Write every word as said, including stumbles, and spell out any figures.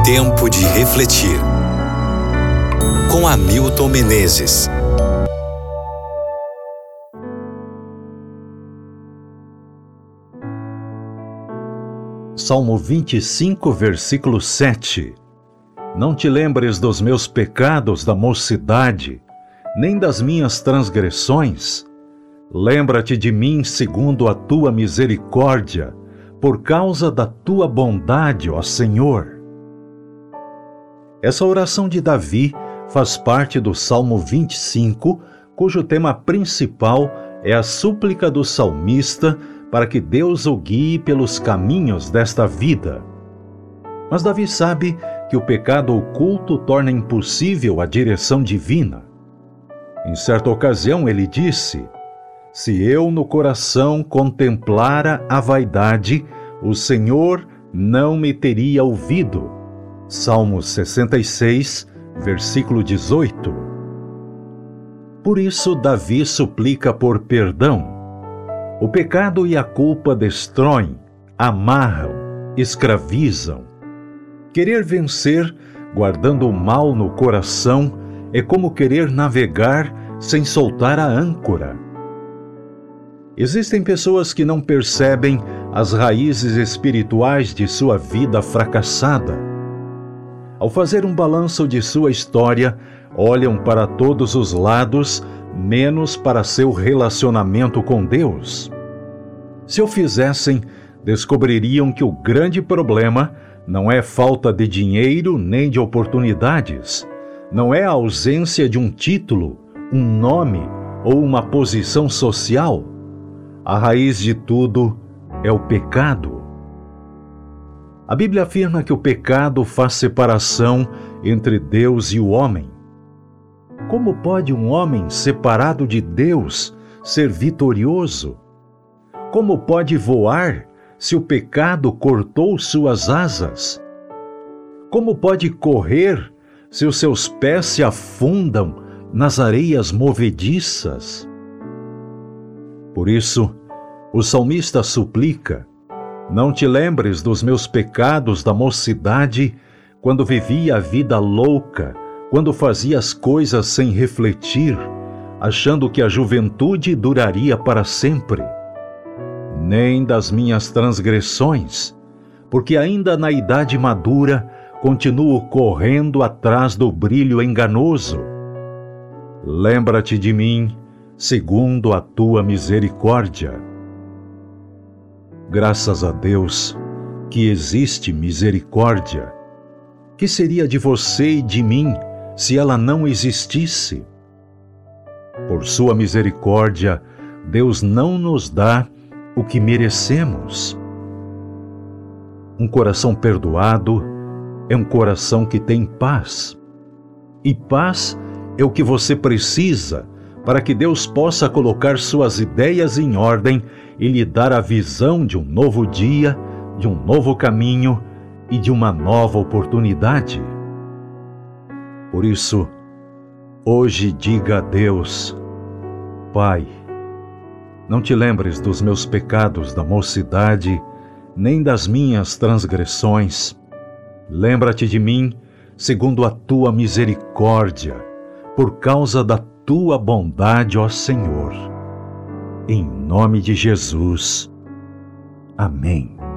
Tempo de refletir. Com Hamilton Menezes. Salmo vinte e cinco, versículo sete. Não te lembres dos meus pecados da mocidade, nem das minhas transgressões. Lembra-te de mim segundo a tua misericórdia, por causa da tua bondade, ó Senhor. Essa oração de Davi faz parte do Salmo vinte e cinco, cujo tema principal é a súplica do salmista para que Deus o guie pelos caminhos desta vida. Mas Davi sabe que o pecado oculto torna impossível a direção divina. Em certa ocasião ele disse: se eu no coração contemplara a vaidade, o Senhor não me teria ouvido. Salmo sessenta e seis, versículo dezoito. Por isso Davi suplica por perdão. O pecado e a culpa destroem, amarram, escravizam. Querer vencer, guardando o mal no coração, é como querer navegar sem soltar a âncora. Existem pessoas que não percebem as raízes espirituais de sua vida fracassada. Ao fazer um balanço de sua história, olham para todos os lados, menos para seu relacionamento com Deus. Se o fizessem, descobririam que o grande problema não é falta de dinheiro nem de oportunidades, não é a ausência de um título, um nome ou uma posição social. A raiz de tudo é o pecado. A Bíblia afirma que o pecado faz separação entre Deus e o homem. Como pode um homem separado de Deus ser vitorioso? Como pode voar se o pecado cortou suas asas? Como pode correr se os seus pés se afundam nas areias movediças? Por isso, o salmista suplica: não te lembres dos meus pecados da mocidade, quando vivia a vida louca, quando fazia as coisas sem refletir, achando que a juventude duraria para sempre. Nem das minhas transgressões, porque ainda na idade madura continuo correndo atrás do brilho enganoso. Lembra-te de mim, segundo a tua misericórdia. Graças a Deus que existe misericórdia. Que seria de você e de mim se ela não existisse? Por sua misericórdia, Deus não nos dá o que merecemos. Um coração perdoado é um coração que tem paz. E paz é o que você precisa para que Deus possa colocar suas ideias em ordem e lhe dar a visão de um novo dia, de um novo caminho e de uma nova oportunidade. Por isso, hoje diga a Deus: Pai, não te lembres dos meus pecados da mocidade, nem das minhas transgressões. Lembra-te de mim, segundo a tua misericórdia, por causa da tua bondade, ó Senhor. Em nome de Jesus. Amém.